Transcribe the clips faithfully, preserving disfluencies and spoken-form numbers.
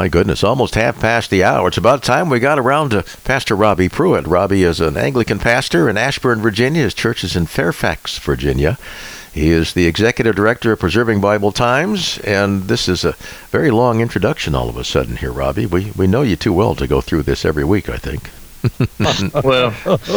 my goodness, almost half past the hour. It's about time we got around to Pastor Robbie Pruitt. Robbie is an Anglican pastor in Ashburn, Virginia. His church is in Fairfax, Virginia. He is the executive director of Preserving Bible Times, and this is a very long introduction all of a sudden here, Robbie. We we know you too well to go through this every week, I think. Well,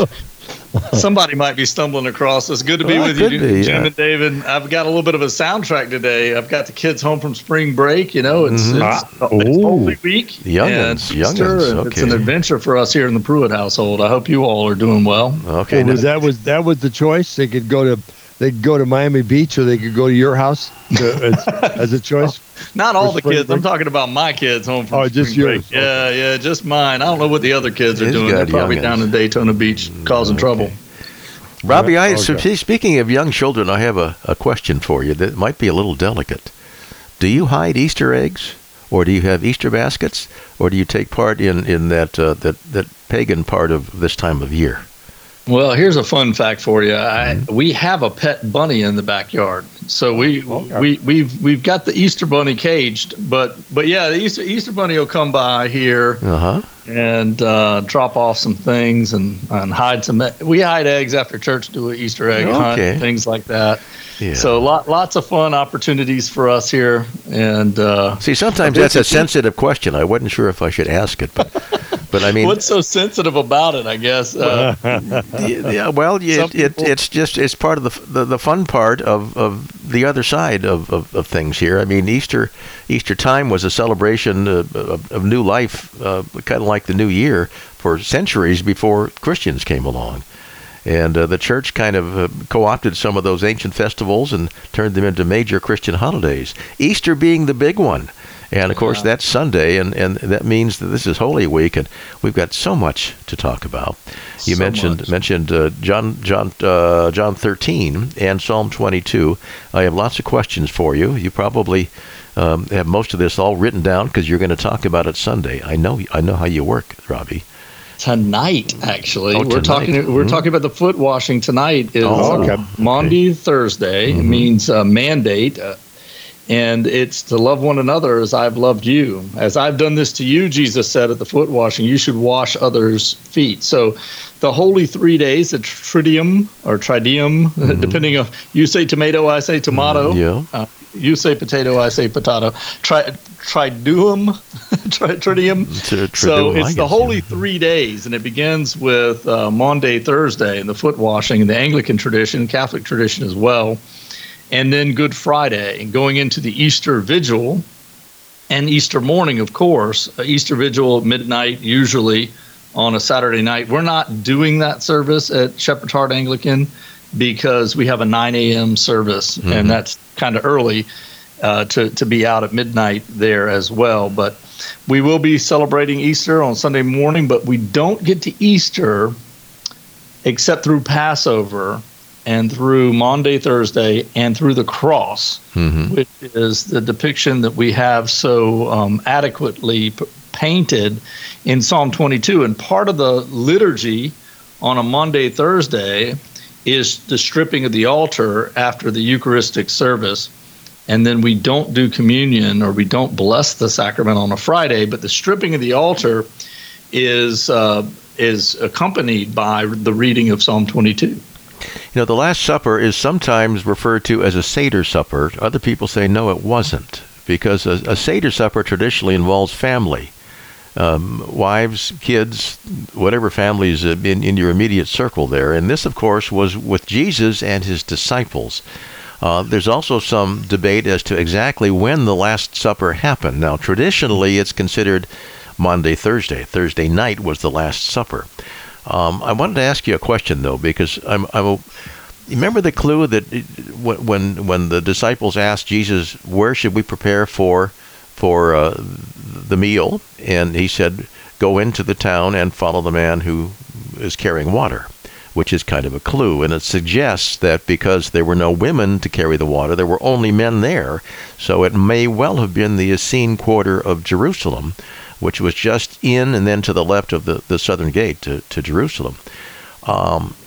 somebody might be stumbling across. It's good to be Well, with it you, could be, Jim yeah. and David. I've got a little bit of a soundtrack today. I've got the kids home from spring break. You know, it's, Mhm. it's, it's Holy Week. Youngins, and Easter, youngins, and It's an okay. adventure for us here in the Pruitt household. I hope you all are doing well. Okay. Well, was that was that was the choice? They could go to they could go to Miami Beach, or they could go to your house to, as, as a choice. Not all For the spring kids. break? I'm talking about my kids home from Oh, spring just break. yours. Yeah, yeah, just mine. I don't know what the other kids are He's doing. They're got probably youngins. down in Daytona Beach causing Okay. trouble. Robbie, I, Okay. so, see, speaking of young children, I have a, a question for you that might be a little delicate. Do you hide Easter eggs, or do you have Easter baskets, or do you take part in, in that, uh, that, that pagan part of this time of year? Well, here's a fun fact for you. I, we have a pet bunny in the backyard, so we Okay. we we've we've got the Easter bunny caged. But but yeah, the Easter Easter bunny will come by here Uh-huh. and uh, drop off some things and, and hide some. e- We hide eggs after church, do an Easter egg hunt, Okay. things like that. Yeah. So lot, lots of fun opportunities for us here, and uh, See, sometimes that's a sensitive question. I wasn't sure if I should ask it, but, but I mean, what's so sensitive about it? I guess. Uh, yeah, well, it, Some it, people- it's just it's part of the the, the fun part of, of the other side of, of, of things here. I mean, Easter Easter time was a celebration of, of, of new life, uh, kind of like the New Year for centuries before Christians came along. And uh, the church kind of uh, co-opted some of those ancient festivals and turned them into major Christian holidays. Easter being the big one. And, of course, Yeah. that's Sunday, and, and that means that this is Holy Week, and we've got so much to talk about. You So mentioned much. mentioned uh, John John uh, John thirteen and Psalm twenty-two. I have lots of questions for you. You probably um, have most of this all written down because you're going to talk about it Sunday. I know I know how you work, Robbie. Tonight, actually, Oh, we're tonight. talking. We're Mhm. talking about the foot washing tonight. Is Oh, okay. Maundy Thursday. It Mhm. means uh, mandate, uh, and it's to love one another as I've loved you. As I've done this to you, Jesus said at the foot washing, you should wash others' feet. So, the holy three days, the tridium or tridium, depending on you say tomato, I say tomato. Yeah. Uh, you say potato, I say potato. Tri, triduum, tri, tridium. To- to So do, I it's the guess, holy yeah. three days, and it begins with uh, Maundy Thursday and the foot washing in the Anglican tradition, Catholic tradition as well, and then Good Friday, and going into the Easter Vigil and Easter morning, of course. Uh, Easter Vigil at midnight, usually on a Saturday night. We're not doing that service at Shepherd's Heart Anglican because we have a nine a.m. service, Mhm. and that's kind of early uh, to, to be out at midnight there as well. But we will be celebrating Easter on Sunday morning, but we don't get to Easter except through Passover and through Maundy Thursday and through the cross, Mhm. which is the depiction that we have so um, adequately p- painted in Psalm twenty-two. And part of the liturgy on a Maundy Thursday is the stripping of the altar after the Eucharistic service. And then we don't do communion or we don't bless the sacrament on a Friday, but the stripping of the altar is uh, is accompanied by the reading of Psalm twenty-two. You know, the Last Supper is sometimes referred to as a Seder supper. Other people say, no, it wasn't, because a, a Seder supper traditionally involves family, um, wives, kids, whatever families in, in your immediate circle there. And this, of course, was with Jesus and his disciples. Uh, there's also some debate as to exactly when the Last Supper happened. Now, traditionally, it's considered Maundy Thursday. Thursday night was the Last Supper. Um, I wanted to ask you a question, though, because I'm, I'm a, remember the clue that it- when when the disciples asked Jesus, where should we prepare for for uh, the meal? And he said, go into the town and follow the man who is carrying water, which is kind of a clue. And it suggests that because there were no women to carry the water, there were only men there. So it may well have been the Essene quarter of Jerusalem, which was just in and then to the left of the, the southern gate to, to Jerusalem. Um,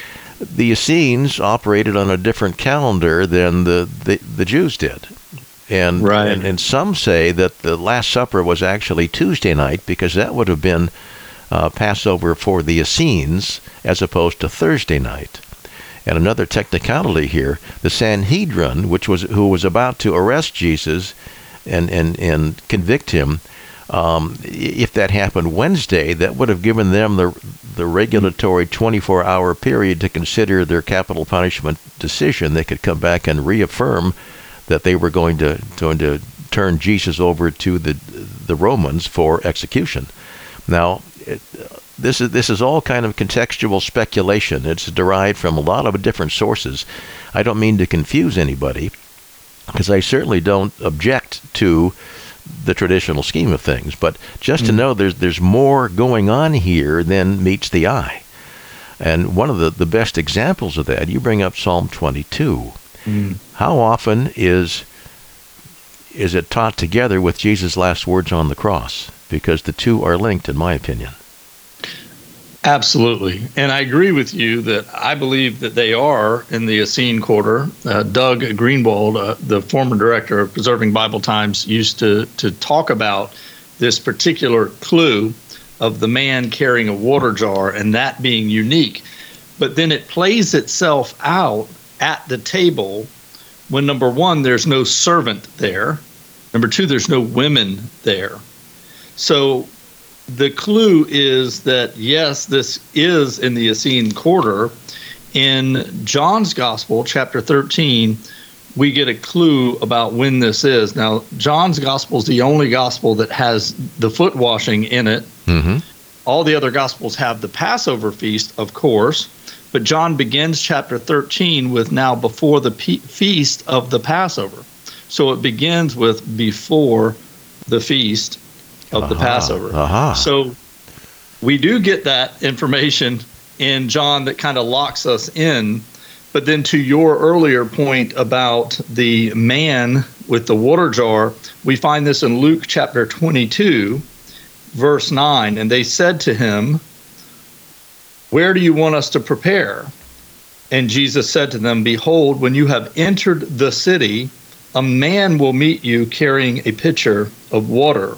the Essenes operated on a different calendar than the, the, the Jews did. And, right. and and some say that the Last Supper was actually Tuesday night because that would have been uh, Passover for the Essenes as opposed to Thursday night. And another technicality here, the Sanhedrin, which was who was about to arrest Jesus and and, and convict him, um, if that happened Wednesday, that would have given them the the regulatory twenty-four hour period to consider their capital punishment decision. They could come back and reaffirm that they were going to going to turn Jesus over to the the Romans for execution. Now, it, this is this is all kind of contextual speculation. It's derived from a lot of different sources. I don't mean to confuse anybody, because I certainly don't object to the traditional scheme of things. But just mm. to know there's there's more going on here than meets the eye. And one of the, the best examples of that, you bring up Psalm twenty-two. Mm. How often is is it taught together with Jesus' last words on the cross? Because the two are linked, in my opinion. Absolutely. And I agree with you that I believe that they are in the Essene Quarter. Uh, Doug Greenwald, uh, the former director of Preserving Bible Times, used to, to talk about this particular clue of the man carrying a water jar and that being unique. But then it plays itself out at the table when, number one, there's no servant there. Number two, there's no women there. So the clue is that, yes, this is in the Essene Quarter. In John's Gospel, chapter thirteen, we get a clue about when this is. Now, John's Gospel is the only gospel that has the foot washing in it. Mm-hmm. All the other Gospels have the Passover feast, of course. But John begins chapter thirteen with now before the pe- feast of the Passover. So it begins with before the feast of uh-huh, the Passover. Uh-huh. So we do get that information in John that kind of locks us in. But then to your earlier point about the man with the water jar, we find this in Luke chapter twenty-two, verse nine. And they said to him, "Where do you want us to prepare?" And Jesus said to them, "Behold, when you have entered the city, a man will meet you carrying a pitcher of water.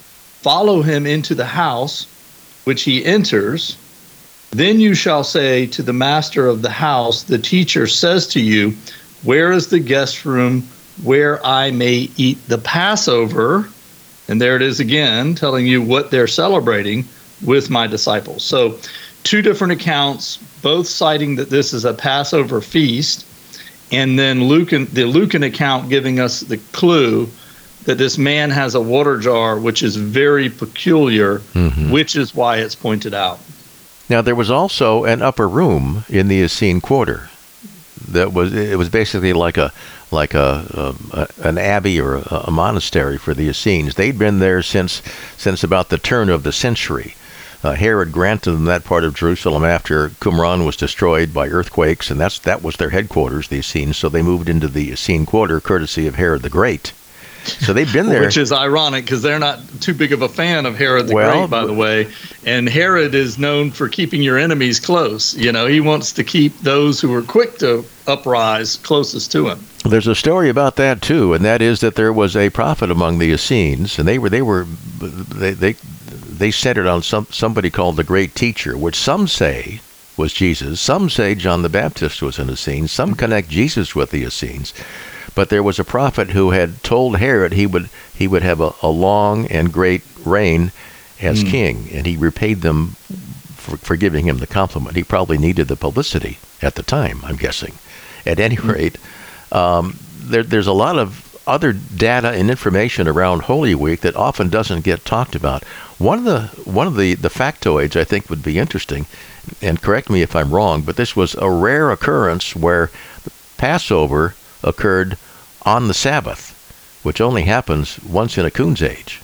Follow him into the house which he enters. Then you shall say to the master of the house, the teacher says to you, where is the guest room where I may eat the Passover?" And there it is again, telling you what they're celebrating with my disciples. So two different accounts, both citing that this is a Passover feast, and then Lucan, the Lucan account giving us the clue that this man has a water jar, which is very peculiar, mm-hmm. which is why it's pointed out. Now, there was also an upper room in the Essene Quarter. That was it was basically like a like a, a, a an abbey or a, a monastery for the Essenes. They'd been there since since about the turn of the century. Uh, Herod granted them that part of Jerusalem after Qumran was destroyed by earthquakes, and that's that was their headquarters, the Essenes. So they moved into the Essene Quarter, courtesy of Herod the Great. So they've been there. Which is ironic because they're not too big of a fan of Herod the well, Great, by the way. And Herod is known for keeping your enemies close. You know, he wants to keep those who are quick to uprise closest to him. There's a story about that too, and that is that there was a prophet among the Essenes, and they were they were they they they centered on some somebody called the Great Teacher, which some say was Jesus. Some say John the Baptist was an Essene. Some connect Jesus with the Essenes. But there was a prophet who had told Herod he would he would have a, a long and great reign as mm. king, and he repaid them for, for giving him the compliment. He probably needed the publicity at the time, I'm guessing. At any mm. rate, um, there, there's a lot of other data and information around Holy Week that often doesn't get talked about. One of the one of the, the factoids I think would be interesting, and correct me if I'm wrong, but this was a rare occurrence where Passover occurred on the Sabbath, which only happens once in a coon's age.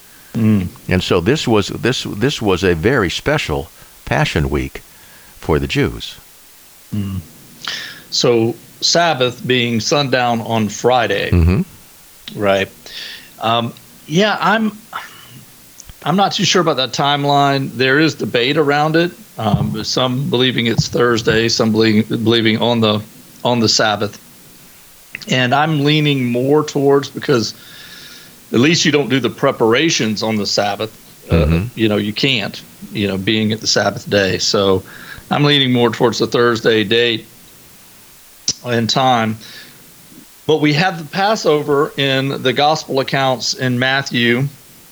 Mm. And so this was this this was a very special Passion Week for the Jews. Mm. So Sabbath being sundown on Friday, mm-hmm. right? Um, yeah, I'm I'm not too sure about that timeline. There is debate around it. Um, some believing it's Thursday, some believing, believing on the on the Sabbath. And I'm leaning more towards, because at least you don't do the preparations on the Sabbath. Mm-hmm. Uh, you know, you can't, you know, being at the Sabbath day. So I'm leaning more towards the Thursday date and time. But we have the Passover in the gospel accounts in Matthew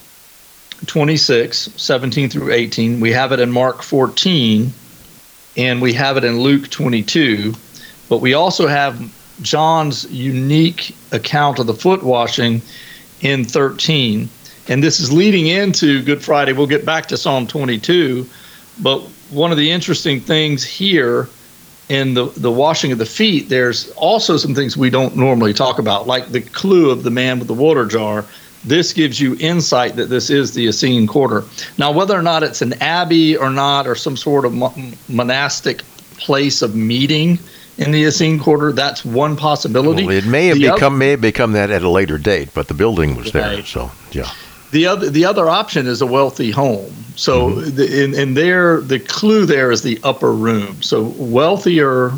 twenty-six, seventeen through eighteen. We have it in Mark fourteen, and we have it in Luke twenty-two. But we also have John's unique account of the foot washing in thirteen. And this is leading into Good Friday. We'll get back to Psalm twenty-two. But one of the interesting things here in the, the washing of the feet, there's also some things we don't normally talk about, like the clue of the man with the water jar. This gives you insight that this is the Essene Quarter. Now, whether or not it's an abbey or not, or some sort of mo- monastic place of meeting in the Essene Quarter, that's one possibility. Well, it may have The become other- may have become that at a later date, but the building was there. Right. So yeah. The other the other option is a wealthy home. So Mm-hmm. the, in, in there, the clue there is the upper room. So wealthier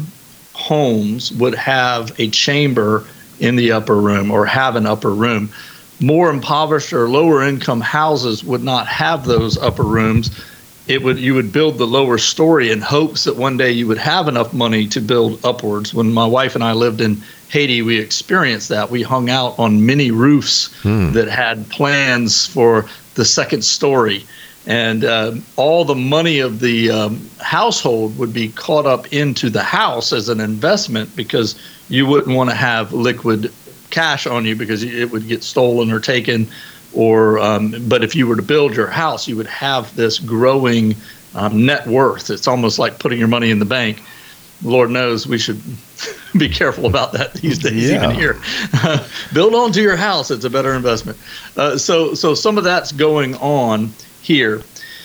homes would have a chamber in the upper room, or have an upper room. More impoverished or lower income houses would not have those upper rooms. It would you would build the lower story in hopes that one day you would have enough money to build upwards. When my wife and I lived in Haiti, we experienced that. We hung out on mini roofs Hmm. that had plans for the second story, and uh, all the money of the um, household would be caught up into the house as an investment, because you wouldn't want to have liquid cash on you, because it would get stolen or taken. Or, um, but if you were to build your house, you would have this growing um, net worth. It's almost like putting your money in the bank. Lord knows we should be careful about that these days, Yeah. even here. Build onto your house; it's a better investment. Uh, so, so some of that's going on here.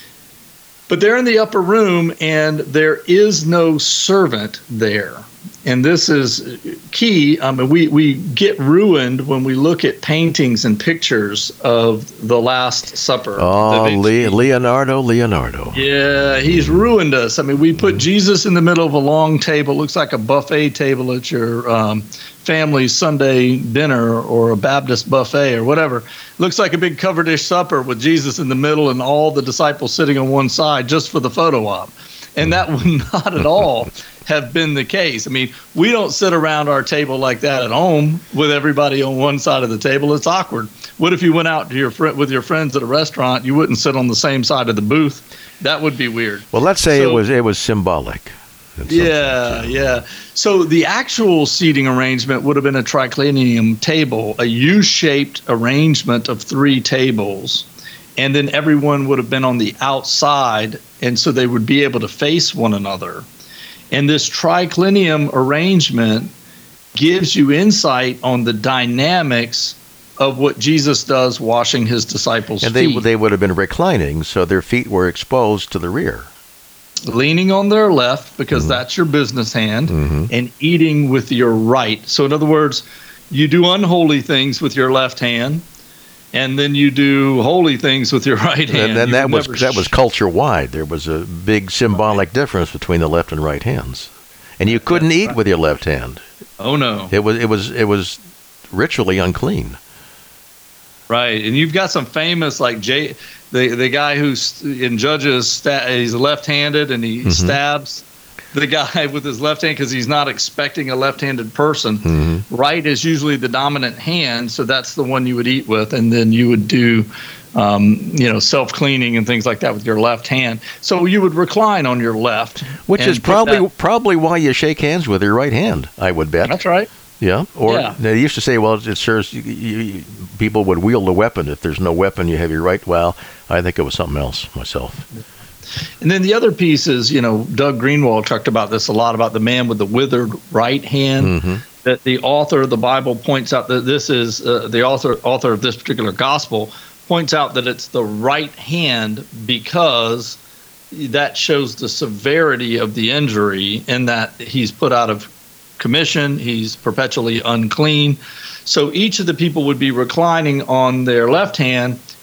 But they're in the upper room, and there is no servant there. And this is key. I mean, we, we get ruined when we look at paintings and pictures of the Last Supper. Oh, Da Vinci. Le- Leonardo, Leonardo. Yeah, he's ruined us. I mean, we put Jesus in the middle of a long table. Looks like a buffet table at your um, family's Sunday dinner, or a Baptist buffet, or whatever. Looks like a big covered dish supper with Jesus in the middle and all the disciples sitting on one side just for the photo op. And that would not at all have been the case. I mean, we don't sit around our table like that at home with everybody on one side of the table. It's awkward. What if you went out to your fr- with your friends at a restaurant? You wouldn't sit on the same side of the booth. That would be weird. Well, let's say So- it was it was symbolic. in some Yeah, sense, yeah. So the actual seating arrangement would have been a triclinium table, a U-shaped arrangement of three tables. And then everyone would have been on the outside, and so they would be able to face one another. And this triclinium arrangement gives you insight on the dynamics of what Jesus does washing his disciples' And they feet. they would have been reclining, so their feet were exposed to the rear. Leaning on their left, because that's your business hand, Mhm. and eating with your right. So in other words, you do unholy things with your left hand, and then you do holy things with your right hand. And then You that would was never that was sh- culture wide. There was a big symbolic difference between the left and right hands, and you couldn't That's eat right. with your left hand. Oh no. It was it was it was ritually unclean. Right, and you've got some famous, like Jay, the the guy who's in Judges, sta- he's left-handed, and he Mhm. stabs the guy with his left hand because he's not expecting a left-handed person. Mhm. Right is usually the dominant hand, so that's the one you would eat with, and then you would do, um, you know, self-cleaning and things like that with your left hand. So you would recline on your left, Which and is put probably that- probably why you shake hands with your right hand, I would bet. that's right. Yeah. Or Yeah. they used to say, well, it serves you, you, you, people would wield a weapon. If there's no weapon, you have your right. Well, I think it was something else myself. And then the other piece is, you know, Doug Greenwald talked about this a lot, about the man with the withered right hand. Hmm. That the author of the Bible points out that this is uh, the author author of this particular gospel points out that it's the right hand because that shows the severity of the injury, and that he's put out of commission, he's perpetually unclean. So each of the people would be reclining on their left hand,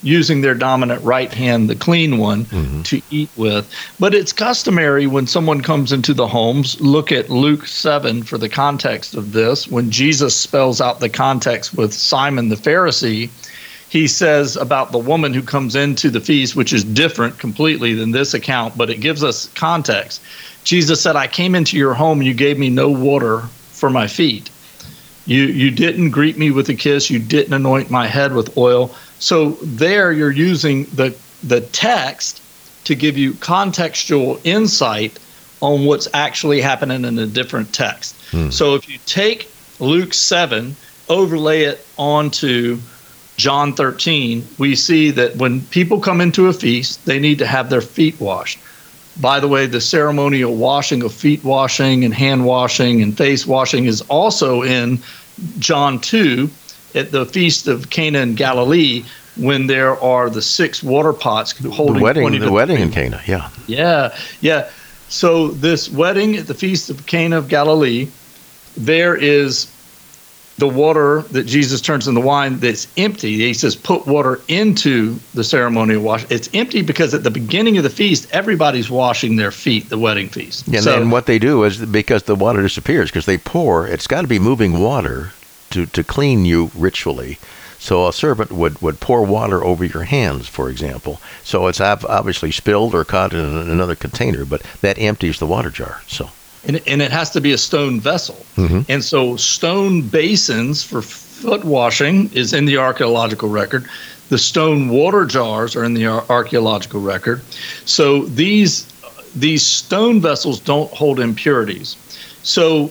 using their dominant right hand, the clean one, mm-hmm. to eat with. But it's customary when someone comes into the homes, look at Luke seven for the context of this. When Jesus spells out the context with Simon the Pharisee, he says about the woman who comes into the feast, which is different completely than this account, but it gives us context. Jesus said, I came into your home, you gave me no water for my feet. You you didn't greet me with a kiss. You didn't anoint my head with oil. So there you're using the the text to give you contextual insight on what's actually happening in a different text. Hmm. So if you take Luke seven, overlay it onto John thirteen, we see that when people come into a feast, they need to have their feet washed. By the way, the ceremonial washing of feet washing and hand washing and face washing is also in John two at the Feast of Cana in Galilee, when there are the six water pots holding the wedding, twenty the wedding in Cana, yeah. Yeah, yeah. So this wedding at the Feast of Cana of Galilee, there is the water that Jesus turns into wine that's empty. He says, put water into the ceremonial wash. It's empty because at the beginning of the feast, everybody's washing their feet, the wedding feast. And so, then what they do is, because the water disappears, because they pour, it's got to be moving water to, to clean you ritually. So a servant would, would pour water over your hands, for example. So it's obviously spilled or caught in another container, but that empties the water jar. So. And, and it has to be a stone vessel. Mm-hmm. And so stone basins for foot washing is in the archaeological record. The stone water jars are in the ar- archaeological record. So these these stone vessels don't hold impurities. So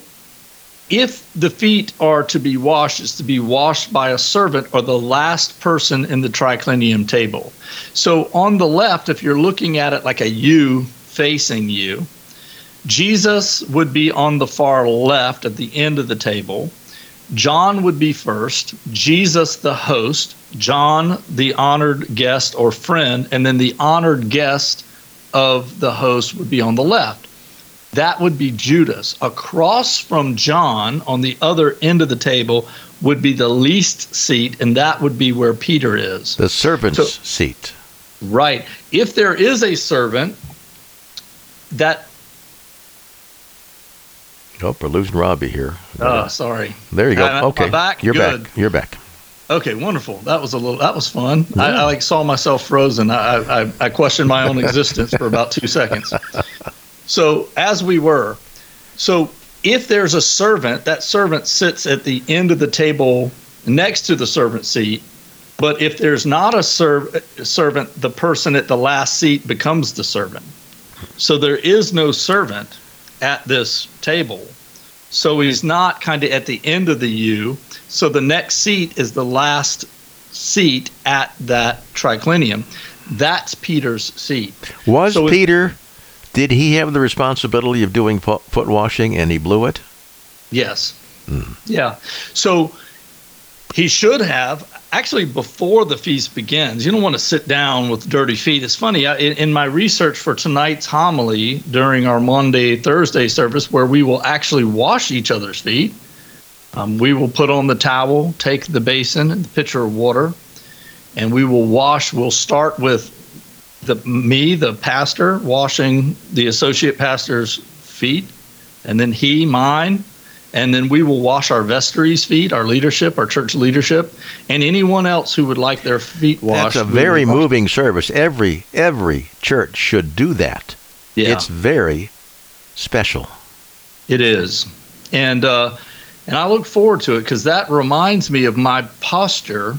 if the feet are to be washed, it's to be washed by a servant or the last person in the triclinium table. So on the left, if you're looking at it like a U facing you, Jesus would be on the far left at the end of the table. John would be first, Jesus the host, John the honored guest or friend, and then the honored guest of the host would be on the left. That would be Judas. Across from John on the other end of the table would be the least seat, and that would be where Peter is. The servant's so, seat. Right. If there is a servant, that Oh, we're losing Robbie here. Oh, sorry. There you go. Uh, okay, back? you're Good. back. You're back. Okay, wonderful. That was a little. That was fun. Yeah. I, I like saw myself frozen. I, I I questioned my own existence for about two seconds. So as we were, so if there's a servant, that servant sits at the end of the table next to the servant seat. But if there's not a serv- servant, the person at the last seat becomes the servant. So there is no servant at this table. So he's not kind of at the end of the U. So the next seat is the last seat at that triclinium. That's Peter's seat. Was so Peter, it, did he have the responsibility of doing foot washing and he blew it? Yes. Mm. Yeah. So he should have. Actually, before the feast begins, you don't want to sit down with dirty feet. It's funny, I, in my research for tonight's homily during our Monday, Thursday service, where we will actually wash each other's feet, um, we will put on the towel, take the basin and the pitcher of water, and we will wash. We'll start with the me, the pastor, washing the associate pastor's feet, and then he, mine. And then we will wash our vestry's feet, our leadership, our church leadership, and anyone else who would like their feet washed. That's a very moving service. Every every church should do that. Yeah. It's very special. It is. And uh, and I look forward to it because that reminds me of my posture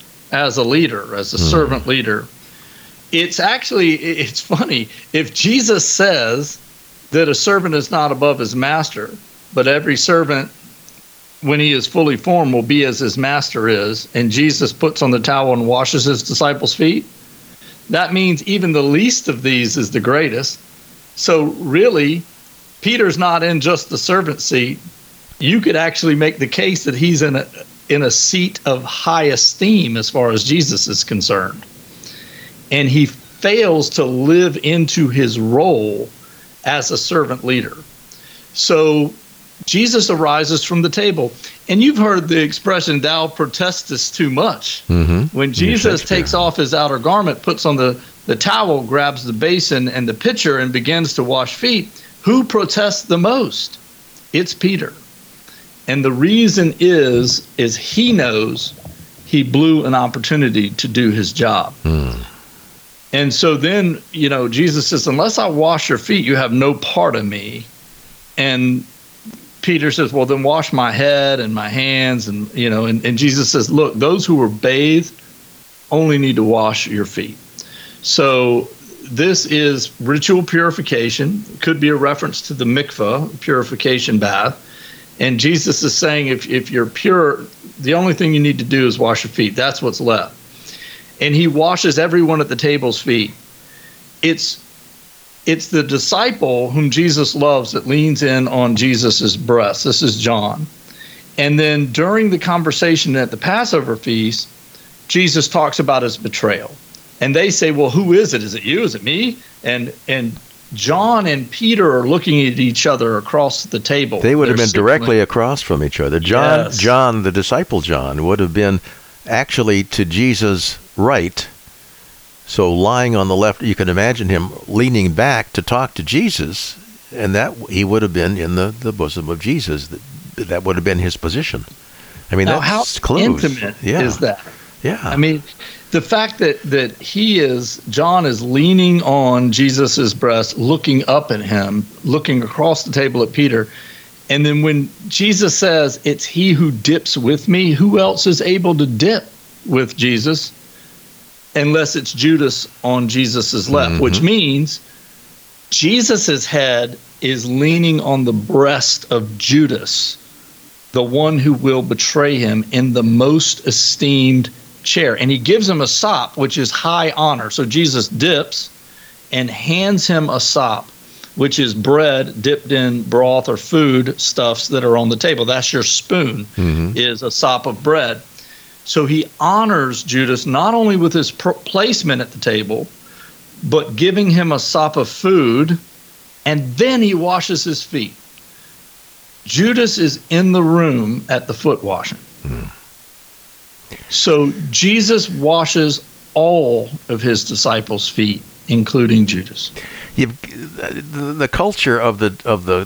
as a leader, as a mm. servant leader. It's actually, it's funny. If Jesus says that a servant is not above his master, but every servant, when he is fully formed, will be as his master is. And Jesus puts on the towel and washes his disciples' feet. That means even the least of these is the greatest. So really, Peter's not in just the servant seat. You could actually make the case that he's in a in a seat of high esteem as far as Jesus is concerned. And he fails to live into his role as a servant leader. So Jesus arises from the table. And you've heard the expression, thou protestest too much. Mm-hmm. When Jesus takes off his outer garment, puts on the, the towel, grabs the basin and the pitcher and begins to wash feet, who protests the most? It's Peter. And the reason is, is he knows he blew an opportunity to do his job. Mm. And so then, you know, Jesus says, unless I wash your feet, you have no part of me. And Peter says, well, then wash my head and my hands. And, you know, and, and Jesus says, look, those who were bathed only need to wash your feet. So this is ritual purification. It could be a reference to the mikvah, purification bath. And Jesus is saying, if, if you're pure, the only thing you need to do is wash your feet. That's what's left. And he washes everyone at the table's feet. It's it's the disciple whom Jesus loves that leans in on Jesus's breast. This is John. And then during the conversation at the Passover feast, Jesus talks about his betrayal. And they say, well, who is it? Is it you? Is it me? And and John and Peter are looking at each other across the table. They would have They're been directly signaling. across from each other. John, Yes. John, the disciple John, would have been actually to Jesus' right. So lying on the left, you can imagine him leaning back to talk to Jesus, and that he would have been in the, the bosom of Jesus. That, that would have been his position. I mean, Now, that's how close. intimate yeah. is that? Yeah. I mean, the fact that, that he is, John is leaning on Jesus's breast, looking up at him, looking across the table at Peter. And then when Jesus says, it's he who dips with me, who else is able to dip with Jesus unless it's Judas on Jesus's left, Mm-hmm. which means Jesus's head is leaning on the breast of Judas, the one who will betray him in the most esteemed chair. And he gives him a sop, which is high honor. So Jesus dips and hands him a sop, which is bread dipped in broth or food stuffs that are on the table. That's your spoon, Mhm. is a sop of bread. So he honors Judas not only with his pr- placement at the table, but giving him a sop of food, and then he washes his feet. Judas is in the room at the foot washing. Mm. So Jesus washes all of his disciples' feet, including Judas. You've, the, the culture of the of the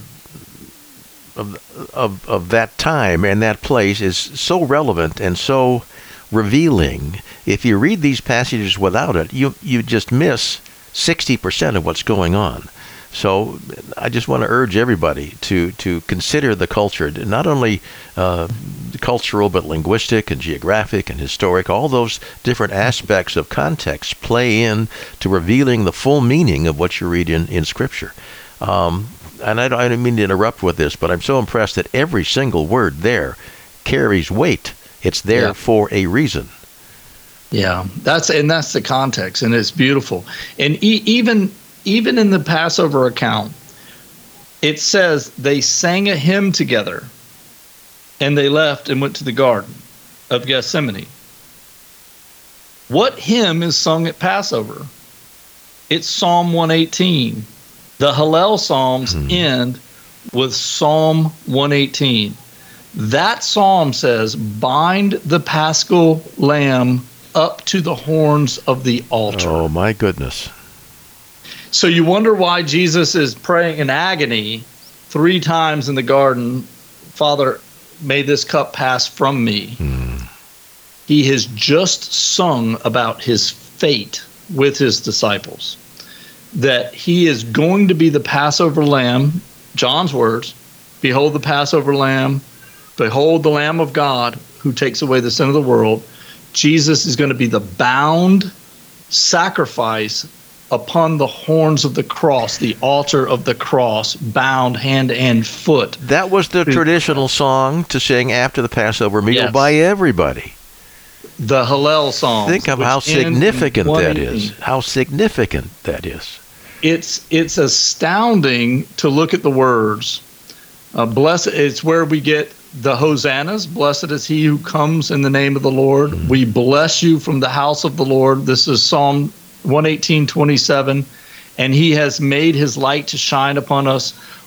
of, of of that time and that place is so relevant and so revealing. If you read these passages without it, you you just miss sixty percent of what's going on. So I just want to urge everybody to to consider the culture, not only uh, cultural, but linguistic and geographic and historic. All those different aspects of context play in to revealing the full meaning of what you read in, in Scripture. Um, and I don't, I don't mean to interrupt with this, but I'm so impressed that every single word there carries weight. It's there Yeah. for a reason. Yeah, that's and that's the context, and it's beautiful. And e- even even in the Passover account, it says they sang a hymn together, and they left and went to the Garden of Gethsemane. What hymn is sung at Passover? It's Psalm one eighteen. The Hallel Psalms Hmm. end with Psalm one eighteen. That psalm says, bind the paschal lamb up to the horns of the altar. Oh, my goodness. So you wonder why Jesus is praying in agony three times in the garden, Father, may this cup pass from me. Hmm. He has just sung about his fate with his disciples, that he is going to be the Passover lamb, John's words, behold the Passover lamb, behold the Lamb of God who takes away the sin of the world. Jesus is going to be the bound sacrifice upon the horns of the cross, the altar of the cross, bound hand and foot. That was the traditional song to sing after the Passover meal Yes. by everybody. The Hallel Psalms. Think of which how end in significant that one eighteen. is. How significant that is. It's it's astounding to look at the words. Uh, blessed, it's where we get the hosannas. Blessed is he who comes in the name of the Lord. Mm-hmm. We bless you from the house of the Lord. This is Psalm one eighteen, twenty-seven. And he has made his light to shine upon us.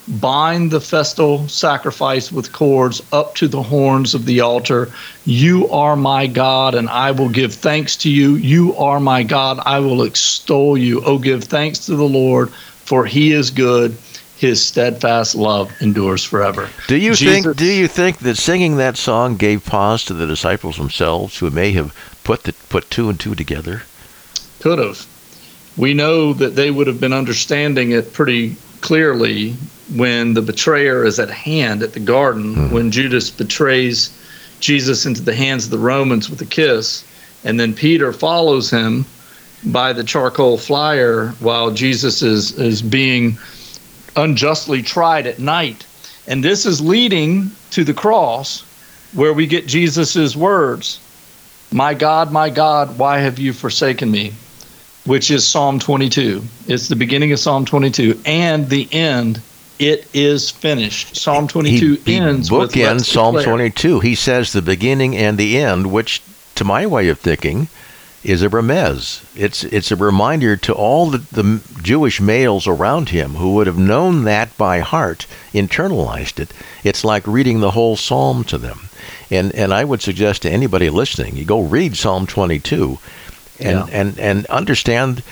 bind the festal sacrifice with cords up to the horns of the altar. You are my God, and I will give thanks to you. You are my God, I will extol you. Oh, give thanks to the Lord, for he is good. His steadfast love endures forever. Do you Jesus, think? Do you think that singing that song gave pause to the disciples themselves, who may have put the, put two and two together? Could have. We know that they would have been understanding it pretty clearly when the betrayer is at hand at the garden, mm-hmm. when Judas betrays Jesus into the hands of the Romans with a kiss, and then Peter follows him by the charcoal fire while Jesus is is being unjustly tried at night. And this is leading to the cross, where we get Jesus's words, "My God, my God, why have you forsaken me?" which is Psalm twenty-two. It's the beginning of Psalm twenty-two and the end. It is finished. Psalm twenty-two he, he ends with bookends Psalm twenty-two. He says the beginning and the end, which, to my way of thinking, is a remez. It's it's a reminder to all the, the Jewish males around him who would have known that by heart, internalized it. It's like reading the whole psalm to them. And and I would suggest to anybody listening, you go read Psalm twenty-two and, yeah. and, and understand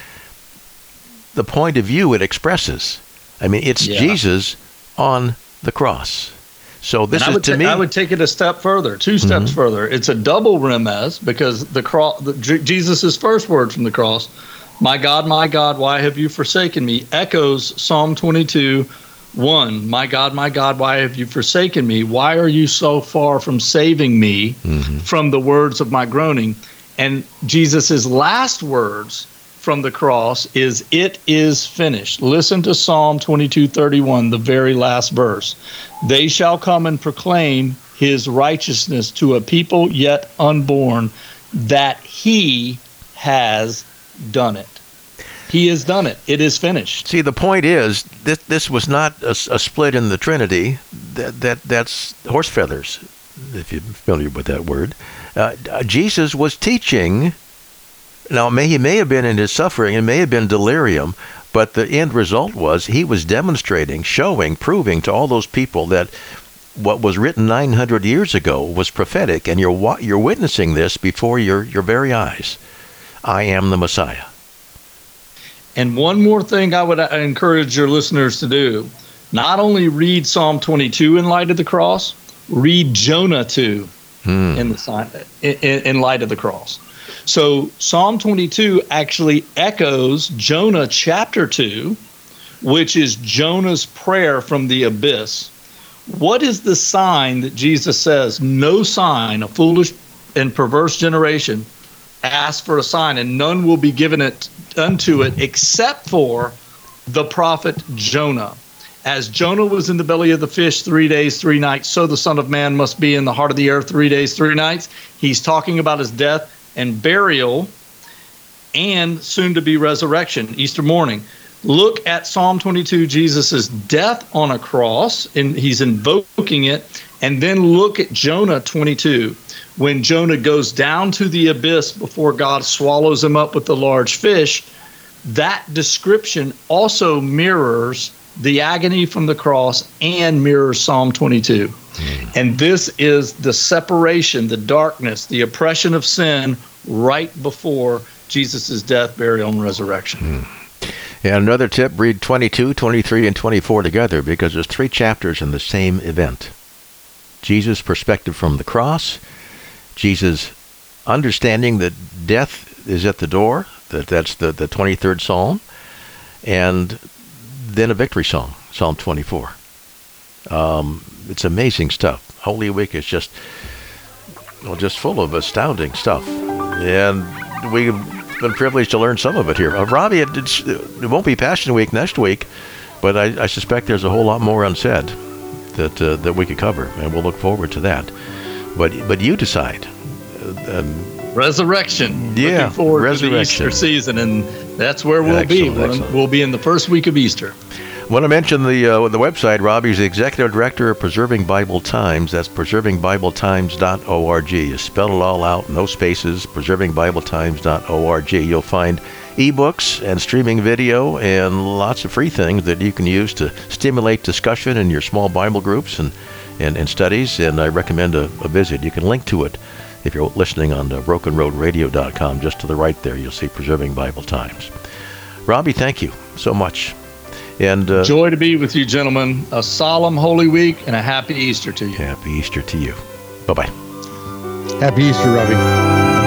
the point of view it expresses. I mean, it's yeah. Jesus on the cross. So this is to ta- me. I would take it a step further, two steps mm-hmm. further. It's a double remez because the cross, the, J- Jesus's first word from the cross, "My God, my God, why have you forsaken me?" echoes Psalm twenty-two, one. "My God, my God, why have you forsaken me? Why are you so far from saving me mm-hmm. from the words of my groaning?" And Jesus's last words from the cross is, "It is finished." Listen to Psalm twenty-two thirty-one, the very last verse. "They shall come and proclaim his righteousness to a people yet unborn, that he has done it." He has done it. It is finished. See, the point is, this this was not a, a split in the Trinity. That that that's horse feathers, if you're familiar with that word. Uh, Jesus was teaching. Now, may, he may have been in his suffering, it may have been delirium, but the end result was he was demonstrating, showing, proving to all those people that what was written nine hundred years ago was prophetic, and you're you're witnessing this before your, your very eyes. I am the Messiah. And one more thing I would encourage your listeners to do, not only read Psalm twenty-two in light of the cross, read Jonah two hmm. in, the, in, in light of the cross. So Psalm twenty-two actually echoes Jonah chapter two, which is Jonah's prayer from the abyss. What is the sign that Jesus says, "No sign, a foolish and perverse generation asks for a sign, and none will be given it unto it except for the prophet Jonah. As Jonah was in the belly of the fish three days, three nights, so the Son of Man must be in the heart of the earth three days, three nights." He's talking about his death and burial and soon to be resurrection, Easter morning. Look at Psalm twenty-two, Jesus' death on a cross, and he's invoking it. And then look at Jonah twenty-two, when Jonah goes down to the abyss before God swallows him up with the large fish. That description also mirrors the agony from the cross and mirrors Psalm twenty-two. Mm. And this is the separation, the darkness, the oppression of sin right before Jesus' death, burial, and resurrection. Mm. And another tip, read twenty-two, twenty-three, and twenty-four together, because there's three chapters in the same event. Jesus' perspective from the cross, Jesus' understanding that death is at the door, that that's the, the twenty-third Psalm, and then a victory song, Psalm twenty-four. Um, it's amazing stuff. Holy Week is just, well, just full of astounding stuff. And we've been privileged to learn some of it here. Uh, Robbie, it, it's, it won't be Passion Week next week, but I, I suspect there's a whole lot more unsaid that uh, that we could cover, and we'll look forward to that. But but you decide. Um, Resurrection. Yeah, looking forward resurrection. to the Easter season, and that's where we'll excellent, be. We'll, we'll be in the first week of Easter. I want to mention the uh, the website. Robbie's the executive director of Preserving Bible Times. That's preserving bible times dot org. You spell it all out, no spaces, preserving bible times dot org. You'll find ebooks and streaming video and lots of free things that you can use to stimulate discussion in your small Bible groups and, and, and studies, and I recommend a, a visit. You can link to it if you're listening on uh, broken road radio dot com. Just to the right there, you'll see Preserving Bible Times. Robbie, thank you so much. And uh, joy to be with you, gentlemen. A solemn Holy Week and a happy Easter to you. Happy Easter to you. Bye-bye. Happy Easter, Robbie.